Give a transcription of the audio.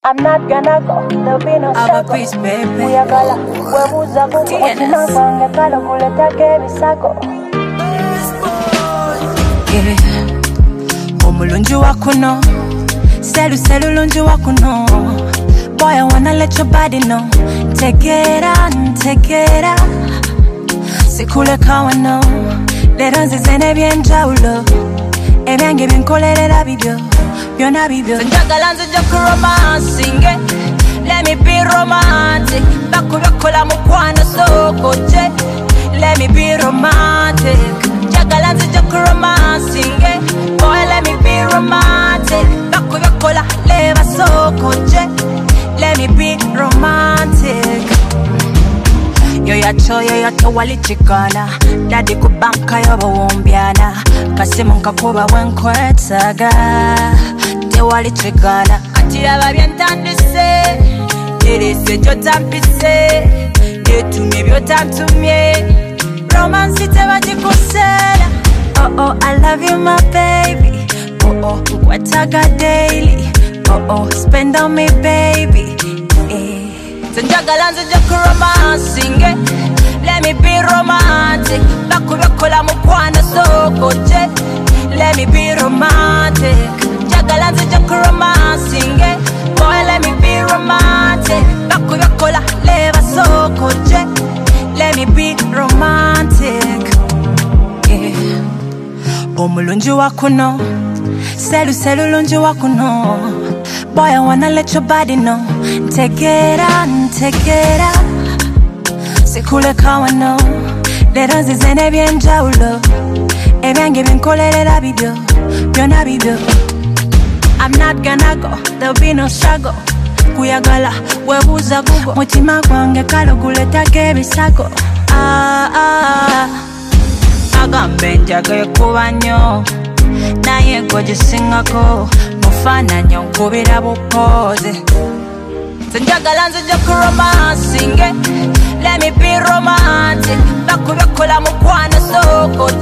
I'm not gonna go, there'll be no struggle. Kuyagala, webuza kuko otima kwange kalo kuletake bisako. Omulungi wakuno, selu lungi wakuno. Boy, I wanna let your body know. Take it out. Sikule kawano, lero nzizene byenjawulo. Ebyange binkolerera bibyo, byona bibyo. Njagala nzija ku romancing, let me be romantic. Bakubakola mukwano sokoje, let me be romantic. Njagala nzija ku romancing, boy let me be romantic. Bakubakola leba sokoje, let me be romantic. Yo yato walichikana Daddy kubanka yoba wombyana Kasimu nkakuba wenkwetsaga Te walichikana Katiraba byentandise Nerese jotampise Netumye byotantumye Romance tebajikusera Oh, I love you my baby Oh, nkwetaga daily Oh, spend on me baby Njagala nzija ku romancing, let me be romantic. Bakubakola mukwano sokoje, let me be romantic. Njagala nzija ku romancing, boy let me be romantic. Bakubakola leba sokoje, let me be romantic. Omulungi wakuno, selu lungi wakuno. Boy, I wanna let your body know. Take it out. Sikule kawano, lero nzizene byenjawulo. Ebyange binkolerera bibyo, byona bibyo. I'm not gonna go, there'll be no struggle. Kuyagala, webuza gugo. Mutima kwange kalo kuletake ebisako. Agambe njagala kuba nnyo, naye gojisingako. Mufana nyo nkubira bupoze. Njagala nzija ku romancing, let me be romantic. Bakubakola mukwano sokoje,